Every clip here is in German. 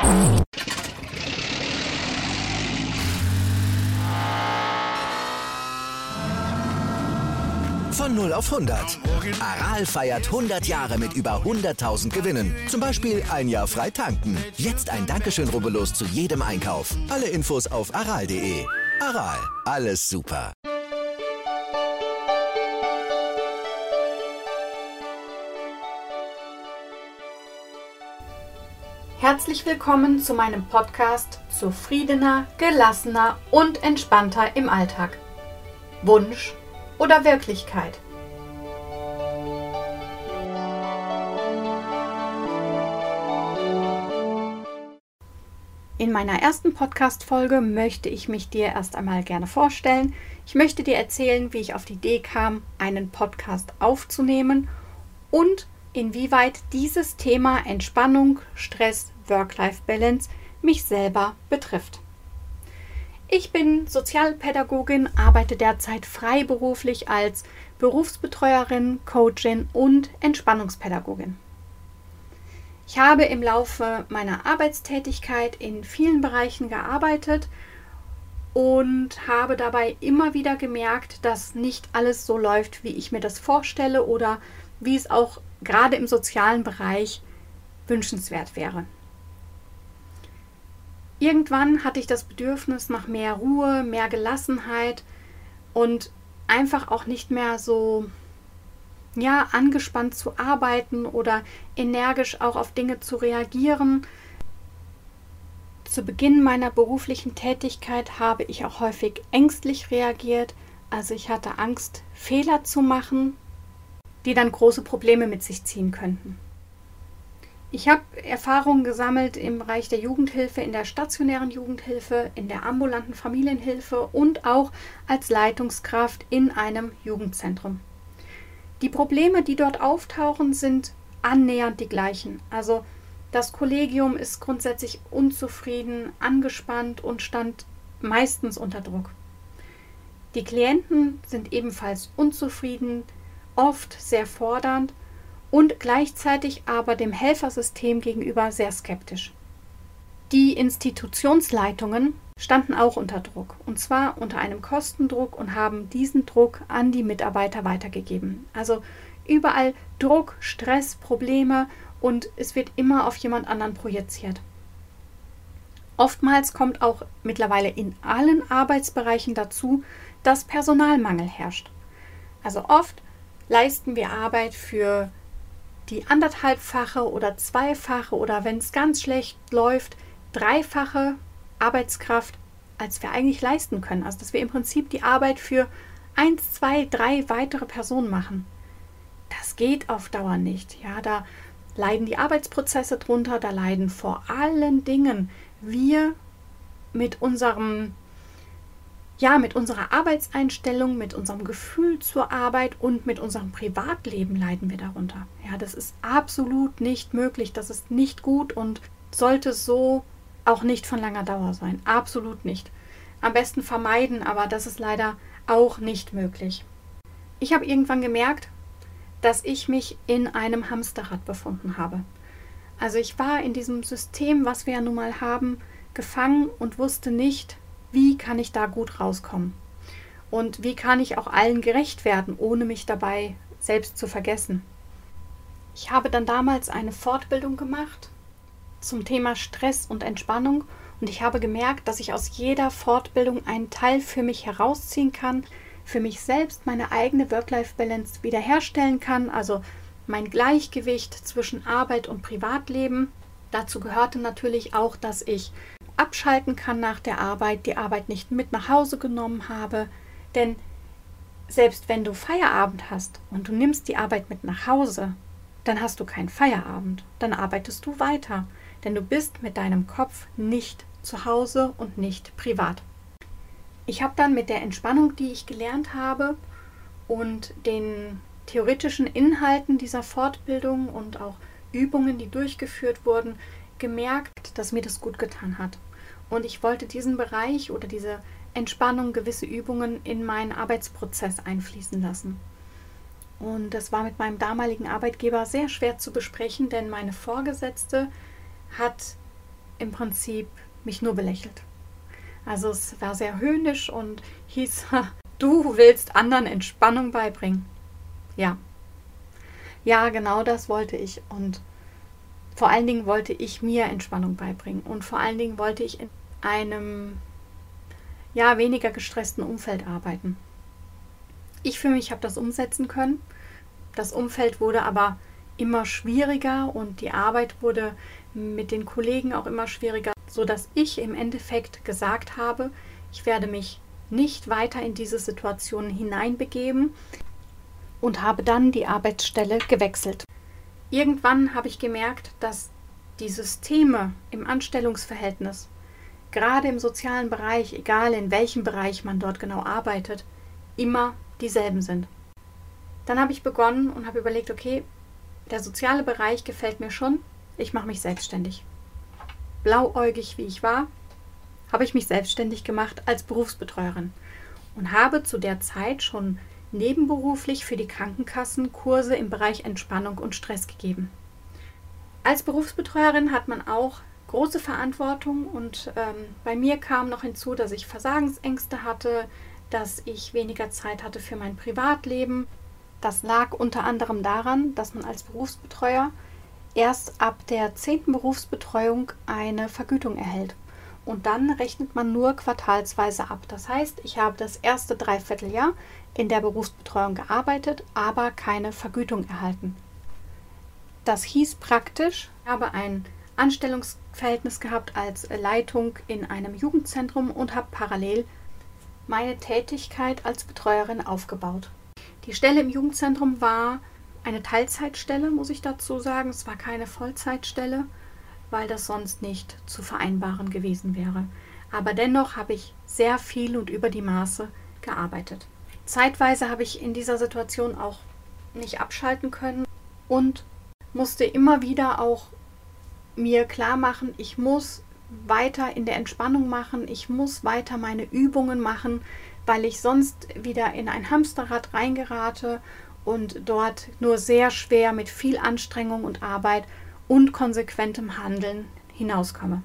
Von 0 auf 100. Aral feiert 100 Jahre mit über 100.000 Gewinnen. Zum Beispiel ein Jahr frei tanken. Jetzt ein Dankeschön, rubbellos zu jedem Einkauf. Alle Infos auf aral.de. Aral, alles super. Herzlich willkommen zu meinem Podcast Zufriedener, gelassener und entspannter im Alltag. Wunsch oder Wirklichkeit? In meiner ersten Podcast-Folge möchte ich mich dir erst einmal gerne vorstellen. Ich möchte dir erzählen, wie ich auf die Idee kam, einen Podcast aufzunehmen und inwieweit dieses Thema Entspannung, Stress, Work-Life-Balance mich selber betrifft. Ich bin Sozialpädagogin, arbeite derzeit freiberuflich als Berufsbetreuerin, Coachin und Entspannungspädagogin. Ich habe im Laufe meiner Arbeitstätigkeit in vielen Bereichen gearbeitet und habe dabei immer wieder gemerkt, dass nicht alles so läuft, wie ich mir das vorstelle oder wie es auch gerade im sozialen Bereich wünschenswert wäre. Irgendwann hatte ich das Bedürfnis nach mehr Ruhe, mehr Gelassenheit und einfach auch nicht mehr so angespannt zu arbeiten oder energisch auch auf Dinge zu reagieren. Zu Beginn meiner beruflichen Tätigkeit habe ich auch häufig ängstlich reagiert. Also ich hatte Angst, Fehler zu machen, die dann große Probleme mit sich ziehen könnten. Ich habe Erfahrungen gesammelt im Bereich der Jugendhilfe, in der stationären Jugendhilfe, in der ambulanten Familienhilfe und auch als Leitungskraft in einem Jugendzentrum. Die Probleme, die dort auftauchen, sind annähernd die gleichen. Also das Kollegium ist grundsätzlich unzufrieden, angespannt und stand meistens unter Druck. Die Klienten sind ebenfalls unzufrieden, oft sehr fordernd und gleichzeitig aber dem Helfersystem gegenüber sehr skeptisch. Die Institutionsleitungen standen auch unter Druck, und zwar unter einem Kostendruck, und haben diesen Druck an die Mitarbeiter weitergegeben. Also überall Druck, Stress, Probleme, und es wird immer auf jemand anderen projiziert. Oftmals kommt auch mittlerweile in allen Arbeitsbereichen dazu, dass Personalmangel herrscht. Also oft leisten wir Arbeit für die 1,5-fache oder 2-fache oder, wenn es ganz schlecht läuft, 3-fache Arbeitskraft, als wir eigentlich leisten können. Also dass wir im Prinzip die Arbeit für 1, 2, 3 weitere Personen machen. Das geht auf Dauer nicht. Ja, da leiden die Arbeitsprozesse drunter, da leiden vor allen Dingen wir mit unserer Arbeitseinstellung, mit unserem Gefühl zur Arbeit und mit unserem Privatleben leiden wir darunter. Ja, das ist absolut nicht möglich, das ist nicht gut und sollte so auch nicht von langer Dauer sein. Absolut nicht. Am besten vermeiden, aber das ist leider auch nicht möglich. Ich habe irgendwann gemerkt, dass ich mich in einem Hamsterrad befunden habe. Also ich war in diesem System, was wir ja nun mal haben, gefangen und wusste nicht, wie kann ich da gut rauskommen? Und wie kann ich auch allen gerecht werden, ohne mich dabei selbst zu vergessen? Ich habe dann damals eine Fortbildung gemacht zum Thema Stress und Entspannung und ich habe gemerkt, dass ich aus jeder Fortbildung einen Teil für mich herausziehen kann, für mich selbst meine eigene Work-Life-Balance wiederherstellen kann, also mein Gleichgewicht zwischen Arbeit und Privatleben. Dazu gehörte natürlich auch, dass ich abschalten kann nach der Arbeit, die Arbeit nicht mit nach Hause genommen habe, denn selbst wenn du Feierabend hast und du nimmst die Arbeit mit nach Hause, dann hast du keinen Feierabend, dann arbeitest du weiter, denn du bist mit deinem Kopf nicht zu Hause und nicht privat. Ich habe dann mit der Entspannung, die ich gelernt habe und den theoretischen Inhalten dieser Fortbildung und auch Übungen, die durchgeführt wurden, gemerkt, dass mir das gut getan hat. Und ich wollte diesen Bereich oder diese Entspannung, gewisse Übungen in meinen Arbeitsprozess einfließen lassen. Und das war mit meinem damaligen Arbeitgeber sehr schwer zu besprechen, denn meine Vorgesetzte hat im Prinzip mich nur belächelt. Also es war sehr höhnisch und hieß, du willst anderen Entspannung beibringen. Ja, genau das wollte ich. Und vor allen Dingen wollte ich mir Entspannung beibringen. Und vor allen Dingen wollte ich in einem weniger gestressten Umfeld arbeiten. Ich für mich habe das umsetzen können. Das Umfeld wurde aber immer schwieriger und die Arbeit wurde mit den Kollegen auch immer schwieriger, sodass ich im Endeffekt gesagt habe, ich werde mich nicht weiter in diese Situation hineinbegeben und habe dann die Arbeitsstelle gewechselt. Irgendwann habe ich gemerkt, dass die Systeme im Anstellungsverhältnis, gerade im sozialen Bereich, egal in welchem Bereich man dort genau arbeitet, immer dieselben sind. Dann habe ich begonnen und habe überlegt, okay, der soziale Bereich gefällt mir schon, ich mache mich selbstständig. Blauäugig wie ich war, habe ich mich selbstständig gemacht als Berufsbetreuerin und habe zu der Zeit schon nebenberuflich für die Krankenkassen Kurse im Bereich Entspannung und Stress gegeben. Als Berufsbetreuerin hat man auch große Verantwortung und bei mir kam noch hinzu, dass ich Versagensängste hatte, dass ich weniger Zeit hatte für mein Privatleben. Das lag unter anderem daran, dass man als Berufsbetreuer erst ab der 10. Berufsbetreuung eine Vergütung erhält. Und dann rechnet man nur quartalsweise ab. Das heißt, ich habe das erste Dreivierteljahr in der Berufsbetreuung gearbeitet, aber keine Vergütung erhalten. Das hieß praktisch, ich habe ein Anstellungsverhältnis gehabt als Leitung in einem Jugendzentrum und habe parallel meine Tätigkeit als Betreuerin aufgebaut. Die Stelle im Jugendzentrum war eine Teilzeitstelle, muss ich dazu sagen. Es war keine Vollzeitstelle, weil das sonst nicht zu vereinbaren gewesen wäre. Aber dennoch habe ich sehr viel und über die Maße gearbeitet. Zeitweise habe ich in dieser Situation auch nicht abschalten können und musste immer wieder auch mir klar machen, ich muss weiter in der Entspannung machen, ich muss weiter meine Übungen machen, weil ich sonst wieder in ein Hamsterrad reingerate und dort nur sehr schwer mit viel Anstrengung und Arbeit und konsequentem Handeln hinauskomme.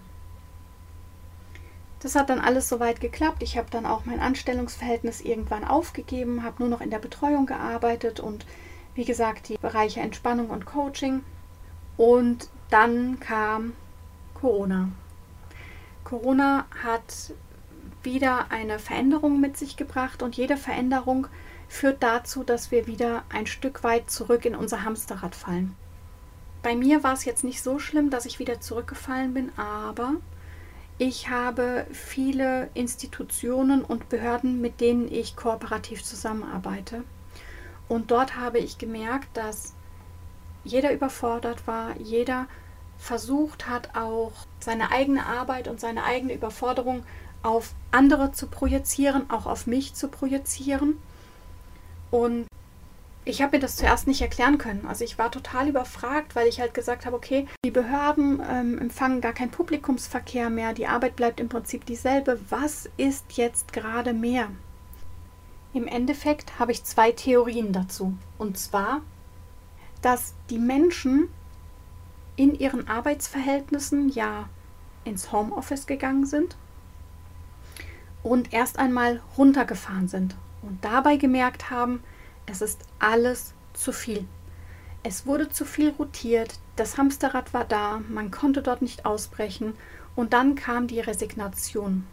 Das hat dann alles soweit geklappt. Ich habe dann auch mein Anstellungsverhältnis irgendwann aufgegeben, habe nur noch in der Betreuung gearbeitet und wie gesagt die Bereiche Entspannung und Coaching. Und dann kam Corona. Corona hat wieder eine Veränderung mit sich gebracht und jede Veränderung führt dazu, dass wir wieder ein Stück weit zurück in unser Hamsterrad fallen. Bei mir war es jetzt nicht so schlimm, dass ich wieder zurückgefallen bin, aber ich habe viele Institutionen und Behörden, mit denen ich kooperativ zusammenarbeite. Und dort habe ich gemerkt, dass jeder überfordert war, jeder versucht hat, auch seine eigene Arbeit und seine eigene Überforderung auf andere zu projizieren, auch auf mich zu projizieren. Und ich habe mir das zuerst nicht erklären können. Also ich war total überfragt, weil ich halt gesagt habe, okay, die Behörden empfangen gar keinen Publikumsverkehr mehr, die Arbeit bleibt im Prinzip dieselbe. Was ist jetzt gerade mehr? Im Endeffekt habe ich 2 Theorien dazu. Und zwar, dass die Menschen in ihren Arbeitsverhältnissen ja ins Homeoffice gegangen sind und erst einmal runtergefahren sind und dabei gemerkt haben, es ist alles zu viel. Es wurde zu viel rotiert, das Hamsterrad war da, man konnte dort nicht ausbrechen und dann kam die Resignation.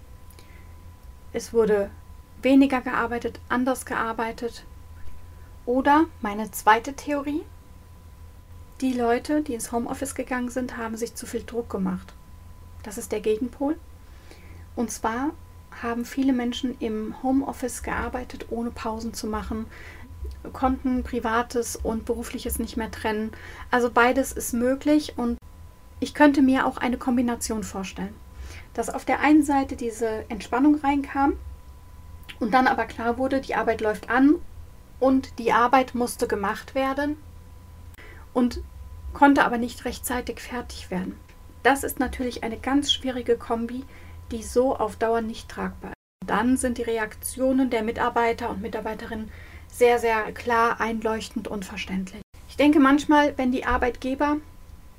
Es wurde weniger gearbeitet, anders gearbeitet. Oder meine zweite Theorie, die Leute, die ins Homeoffice gegangen sind, haben sich zu viel Druck gemacht. Das ist der Gegenpol. Und zwar haben viele Menschen im Homeoffice gearbeitet, ohne Pausen zu machen, konnten Privates und Berufliches nicht mehr trennen. Also beides ist möglich und ich könnte mir auch eine Kombination vorstellen, dass auf der einen Seite diese Entspannung reinkam und dann aber klar wurde, die Arbeit läuft an und die Arbeit musste gemacht werden und konnte aber nicht rechtzeitig fertig werden. Das ist natürlich eine ganz schwierige Kombi, die so auf Dauer nicht tragbar ist. Dann sind die Reaktionen der Mitarbeiter und Mitarbeiterinnen sehr, sehr klar, einleuchtend und verständlich. Ich denke manchmal, wenn die Arbeitgeber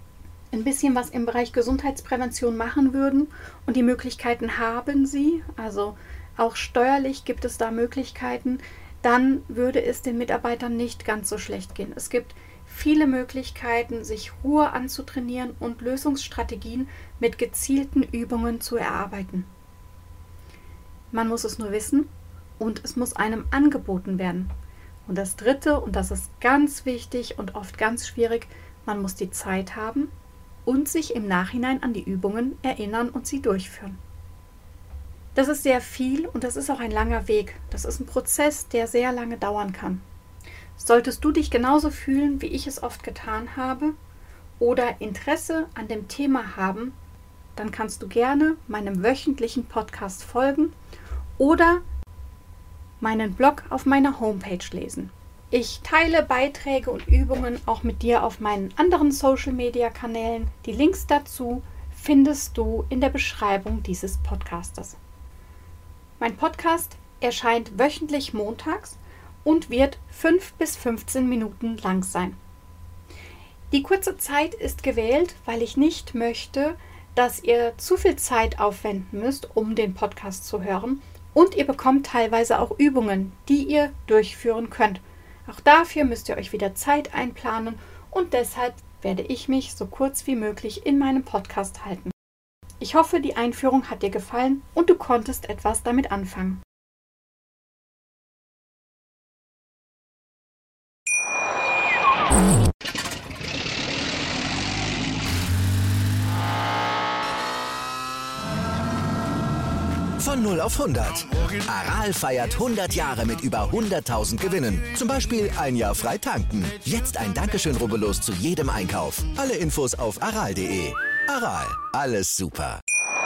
ein bisschen was im Bereich Gesundheitsprävention machen würden, und die Möglichkeiten haben sie, also auch steuerlich gibt es da Möglichkeiten, dann würde es den Mitarbeitern nicht ganz so schlecht gehen. Es gibt viele Möglichkeiten, sich Ruhe anzutrainieren und Lösungsstrategien mit gezielten Übungen zu erarbeiten. Man muss es nur wissen und es muss einem angeboten werden. Und das Dritte, und das ist ganz wichtig und oft ganz schwierig, man muss die Zeit haben und sich im Nachhinein an die Übungen erinnern und sie durchführen. Das ist sehr viel und das ist auch ein langer Weg. Das ist ein Prozess, der sehr lange dauern kann. Solltest du dich genauso fühlen, wie ich es oft getan habe, oder Interesse an dem Thema haben, dann kannst du gerne meinem wöchentlichen Podcast folgen oder meinen Blog auf meiner Homepage lesen. Ich teile Beiträge und Übungen auch mit dir auf meinen anderen Social-Media-Kanälen. Die Links dazu findest du in der Beschreibung dieses Podcastes. Mein Podcast erscheint wöchentlich montags und wird 5 bis 15 Minuten lang sein. Die kurze Zeit ist gewählt, weil ich nicht möchte, dass ihr zu viel Zeit aufwenden müsst, um den Podcast zu hören, und ihr bekommt teilweise auch Übungen, die ihr durchführen könnt. Auch dafür müsst ihr euch wieder Zeit einplanen und deshalb werde ich mich so kurz wie möglich in meinem Podcast halten. Ich hoffe, die Einführung hat dir gefallen und du konntest etwas damit anfangen. Von 0 auf 100. Aral feiert 100 Jahre mit über 100.000 Gewinnen. Zum Beispiel ein Jahr frei tanken. Jetzt ein Dankeschön, rubbellos zu jedem Einkauf. Alle Infos auf aral.de. Aral, alles super.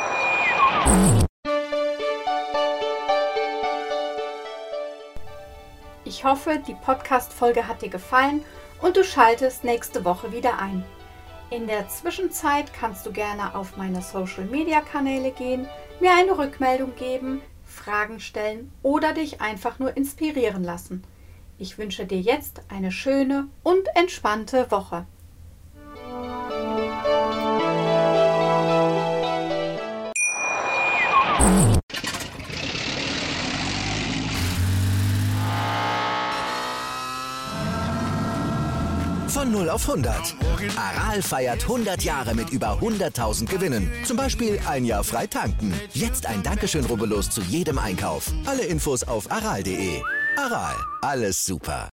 Ich hoffe, die Podcast-Folge hat dir gefallen und du schaltest nächste Woche wieder ein. In der Zwischenzeit kannst du gerne auf meine Social-Media-Kanäle gehen, mir eine Rückmeldung geben, Fragen stellen oder dich einfach nur inspirieren lassen. Ich wünsche dir jetzt eine schöne und entspannte Woche. Von 0 auf 100. Aral feiert 100 Jahre mit über 100.000 Gewinnen. Zum Beispiel ein Jahr frei tanken. Jetzt ein Dankeschön, rubbellos zu jedem Einkauf. Alle Infos auf aral.de. Aral, alles super.